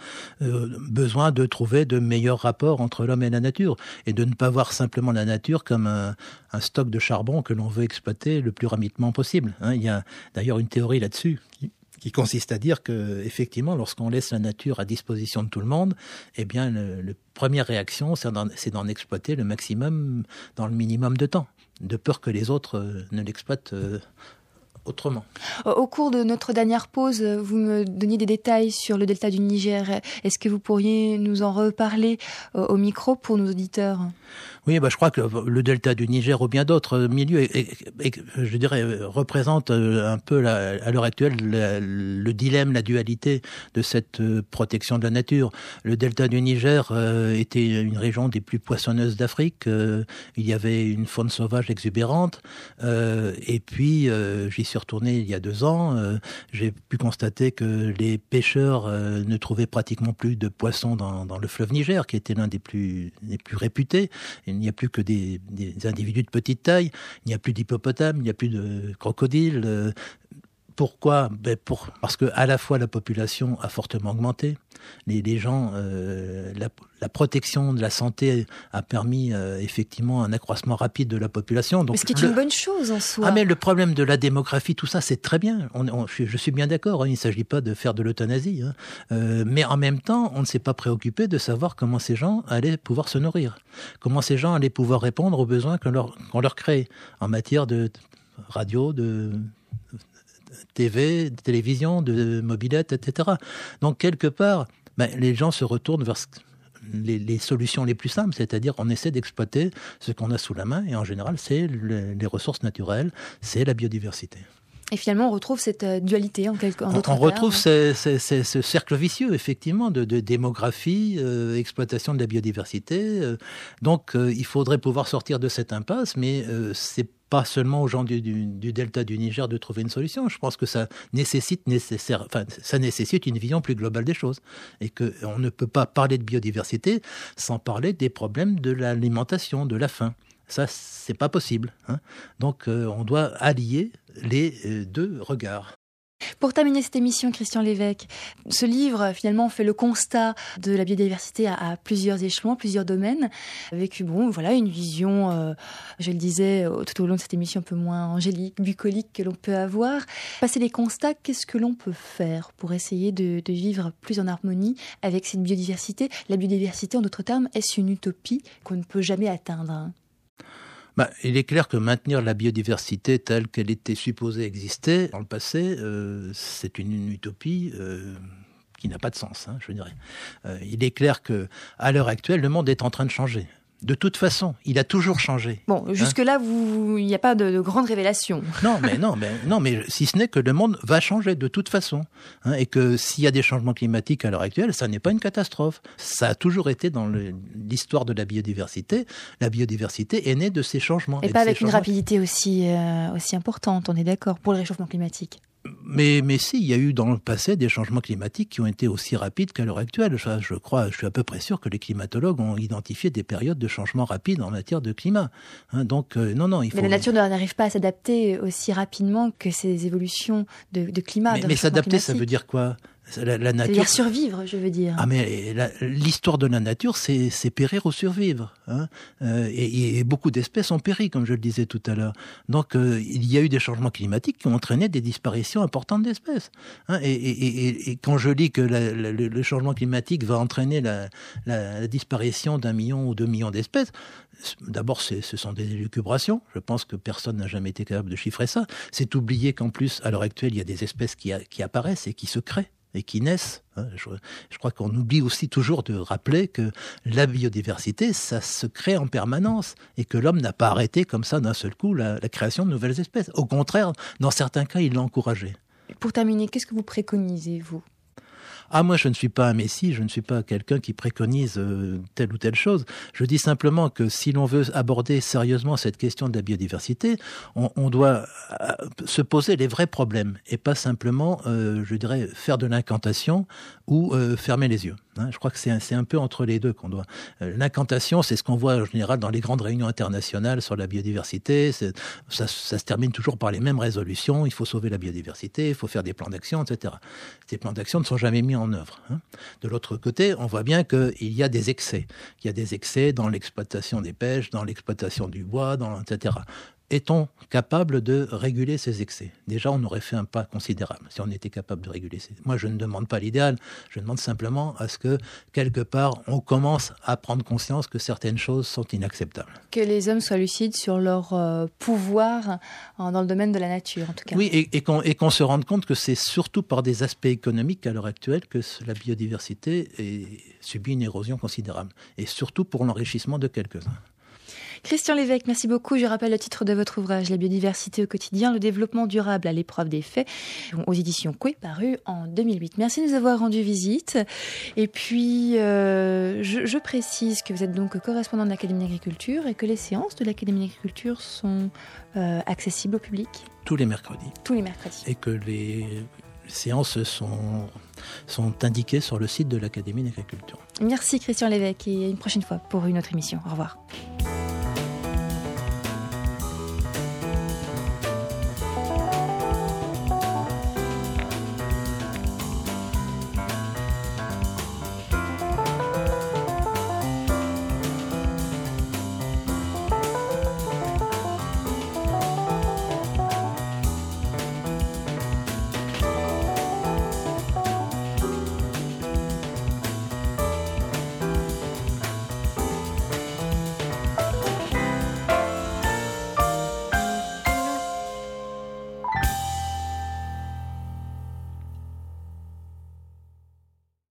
besoin de trouver de meilleurs rapports entre l'homme et la nature et de ne pas voir simplement la nature comme un stock de charbon que l'on veut exploiter le plus rapidement possible. Il y a d'ailleurs une théorie là-dessus qui consiste à dire que, effectivement, lorsqu'on laisse la nature à disposition de tout le monde, eh bien, la première réaction, c'est d'en exploiter le maximum dans le minimum de temps, de peur que les autres ne l'exploitent autrement. Au cours de notre dernière pause, vous me donniez des détails sur le delta du Niger. Est-ce que vous pourriez nous en reparler au micro pour nos auditeurs ? Oui, je crois que le delta du Niger ou bien d'autres milieux, je dirais, représente un peu à l'heure actuelle le dilemme, la dualité de cette protection de la nature. Le delta du Niger était une région des plus poissonneuses d'Afrique. Il y avait une faune sauvage exubérante. Et puis, j'y suis retourné il y a 2 ans, j'ai pu constater que les pêcheurs ne trouvaient pratiquement plus de poissons dans le fleuve Niger, qui était l'un des plus réputés. Il n'y a plus que des individus de petite taille, il n'y a plus d'hippopotames, il n'y a plus de crocodiles. Pourquoi ? Parce que à la fois la population a fortement augmenté, les gens, la protection de la santé a permis effectivement un accroissement rapide de la population. Donc, mais ce qui est une bonne chose en soi. Ah, mais le problème de la démographie, tout ça, c'est très bien. Je suis bien d'accord, il ne s'agit pas de faire de l'euthanasie. Mais en même temps, on ne s'est pas préoccupé de savoir comment ces gens allaient pouvoir se nourrir, comment ces gens allaient pouvoir répondre aux besoins qu'on leur crée en matière de radio, de TV, de télévision, de mobilette, etc. Donc, quelque part, les gens se retournent vers les solutions les plus simples, c'est-à-dire on essaie d'exploiter ce qu'on a sous la main, et en général, c'est les ressources naturelles, c'est la biodiversité. Et finalement, on retrouve cette dualité en d'autres termes. On retrouve ce cercle vicieux, effectivement, de démographie, exploitation de la biodiversité. Donc, il faudrait pouvoir sortir de cette impasse, mais c'est pas seulement aux gens du delta du Niger de trouver une solution. Je pense que ça nécessite une vision plus globale des choses. Et qu'on ne peut pas parler de biodiversité sans parler des problèmes de l'alimentation, de la faim. Ça, c'est pas possible. Donc, on doit allier les 2 regards. Pour terminer cette émission, Christian Lévesque, ce livre finalement fait le constat de la biodiversité à plusieurs échelons, plusieurs domaines, avec une vision, je le disais tout au long de cette émission, un peu moins angélique, bucolique que l'on peut avoir. Passer les constats, qu'est-ce que l'on peut faire pour essayer de vivre plus en harmonie avec cette biodiversité ? La biodiversité, en d'autres termes, est-ce une utopie qu'on ne peut jamais atteindre ? Il est clair que maintenir la biodiversité telle qu'elle était supposée exister dans le passé, c'est une utopie qui n'a pas de sens, je dirais. Il est clair qu'à l'heure actuelle, le monde est en train de changer. De toute façon, il a toujours changé. Bon, jusque-là, il n'y a pas de grande révélation. Non, mais si ce n'est que le monde va changer de toute façon. Et que s'il y a des changements climatiques à l'heure actuelle, ça n'est pas une catastrophe. Ça a toujours été dans l'histoire de la biodiversité. La biodiversité est née de ces changements. Et pas avec une rapidité aussi importante, on est d'accord, pour le réchauffement climatique. Mais si, il y a eu dans le passé des changements climatiques qui ont été aussi rapides qu'à l'heure actuelle. Je suis à peu près sûr que les climatologues ont identifié des périodes de changements rapides en matière de climat. Donc, non, il faut... Mais la nature n'arrive pas à s'adapter aussi rapidement que ces évolutions de climat. Mais s'adapter, ça veut dire quoi ? La nature... C'est-à-dire survivre, je veux dire. Ah, mais l'histoire de la nature, c'est périr ou survivre. Et beaucoup d'espèces ont péri, comme je le disais tout à l'heure. Donc, il y a eu des changements climatiques qui ont entraîné des disparitions importantes d'espèces. Et quand je lis que le changement climatique va entraîner la disparition d'1 million ou 2 millions d'espèces, d'abord, ce sont des élucubrations. Je pense que personne n'a jamais été capable de chiffrer ça. C'est oublier qu'en plus, à l'heure actuelle, il y a des espèces qui apparaissent et qui se créent et qui naissent. Je crois qu'on oublie aussi toujours de rappeler que la biodiversité, ça se crée en permanence et que l'homme n'a pas arrêté comme ça d'un seul coup la création de nouvelles espèces. Au contraire, dans certains cas, il l'a encouragé. Pour terminer, qu'est-ce que vous préconisez, vous ? Moi, je ne suis pas un messie, je ne suis pas quelqu'un qui préconise telle ou telle chose. Je dis simplement que si l'on veut aborder sérieusement cette question de la biodiversité, on doit se poser les vrais problèmes et pas simplement, je dirais, faire de l'incantation ou fermer les yeux. Je crois que c'est un peu entre les deux qu'on doit... L'incantation, c'est ce qu'on voit en général dans les grandes réunions internationales sur la biodiversité. Ça se termine toujours par les mêmes résolutions. Il faut sauver la biodiversité, il faut faire des plans d'action, etc. Ces plans d'action ne sont jamais mis en œuvre. De l'autre côté, on voit bien qu'il y a des excès. Il y a des excès dans l'exploitation des pêches, dans l'exploitation du bois, etc. Est-on capable de réguler ces excès ? Déjà, on aurait fait un pas considérable si on était capable de réguler ces... Moi, je ne demande pas l'idéal, je demande simplement à ce que, quelque part, on commence à prendre conscience que certaines choses sont inacceptables. Que les hommes soient lucides sur leur pouvoir dans le domaine de la nature, en tout cas. Oui, et qu'on se rende compte que c'est surtout par des aspects économiques à l'heure actuelle que la biodiversité subit une érosion considérable. Et surtout pour l'enrichissement de quelques-uns. Christian Lévesque, merci beaucoup. Je rappelle le titre de votre ouvrage, La biodiversité au quotidien, le développement durable à l'épreuve des faits, aux éditions Coué, paru en 2008. Merci de nous avoir rendu visite. Et puis, je précise que vous êtes donc correspondant de l'Académie d'agriculture et que les séances de l'Académie d'agriculture sont accessibles au public. Tous les mercredis. Tous les mercredis. Et que les séances sont indiquées sur le site de l'Académie d'agriculture. Merci Christian Lévesque et à une prochaine fois pour une autre émission. Au revoir.